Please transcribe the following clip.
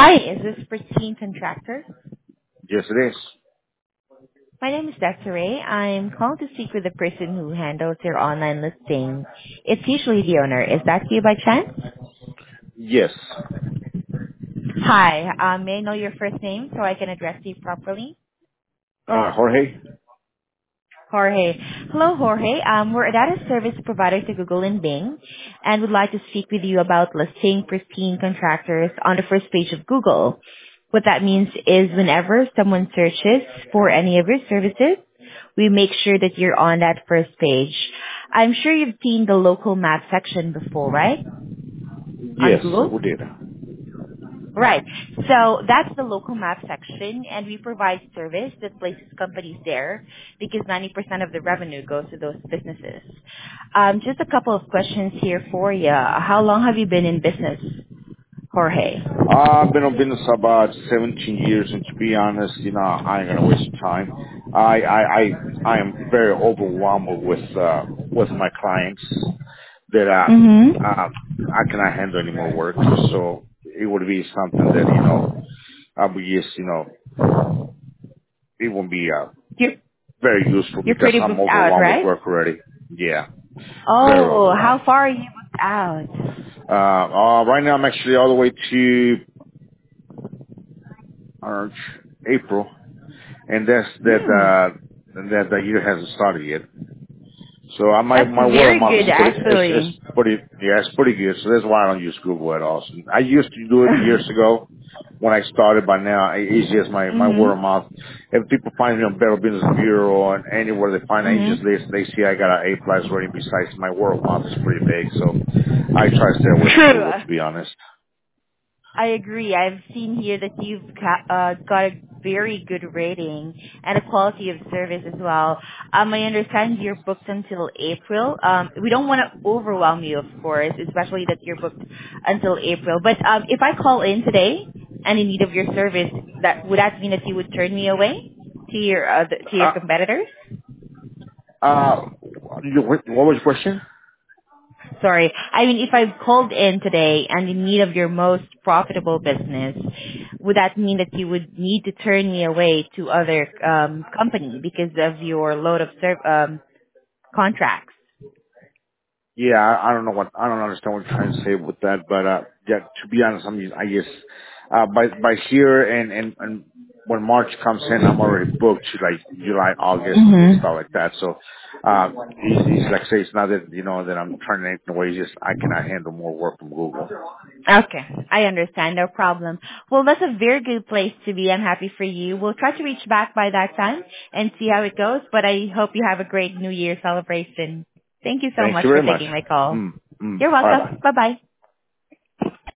Hi, is this Pristine Contractor? Yes, it is. My name is Desiree. I'm calling to speak with the person who handles your online listing. It's usually the owner. Is that you by chance? Yes. Hi, may I know your first name so I can address you properly? Jorge? Jorge. Hello, Jorge. We're a data service provider to Google and Bing and would like to speak with you about listing Pristine Contractors on the first page of Google. What that means is whenever someone searches for any of your services, we make sure that you're on that first page. I'm sure you've seen the local map section before, right? On Yes, Google? we did. Right. So that's the local map section, and we provide service that places companies there because 90% of the revenue goes to those businesses. Just a couple of questions here for you. How long have you been in business, Jorge? I've been in business about 17 years, and to be honest, I ain't gonna waste your time. I am very overwhelmed with my clients that Mm-hmm. I cannot handle any more work. So it would be something that I would just it won't be You're, very useful you're because pretty I'm booked out, overwhelmed with right? work already. Yeah, very Oh, overwhelmed. how far are you booked out? Right now I'm actually all the way to March, April, and Hmm. that the year hasn't started yet. So That's my word of very mouth good, is actually. pretty yeah, it's pretty good. So that's why I don't use Google at all. So I used to do it years ago when I started, but now it's just my word of Mm-hmm. mouth. If people find me on Better Business Bureau and anywhere they find I just Mm-hmm. list, they see I got an A+ rating. Besides, my word of mouth is pretty big, so I try to stay away from Google, True. to be honest. I agree. I've seen here that you've got a very good rating and a quality of service as well. I understand you're booked until April. We don't want to overwhelm you, of course, especially that you're booked until April. But if I call in today and in need of your service, that would that mean that you would turn me away to your Uh, competitors? what was your question? Sorry. I mean, if I called in today and in need of your most profitable business, would that mean that you would need to turn me away to other company because of your load of contracts? Yeah, I don't understand what you're trying to say with that, but yeah, to be honest, I guess by here and when March comes in, I'm already booked to like July, August, and Mm-hmm. stuff like that. So it's like I say, it's not that that I'm turning anything away. It's just I cannot handle more work from Google. Okay, I understand. No problem. Well, that's a very good place to be. I'm happy for you. We'll try to reach back by that time and see how it goes, but I hope you have a great New Year celebration. Thank you so Thank much you for very much. taking my call. You're Bye welcome. bye. Bye-bye.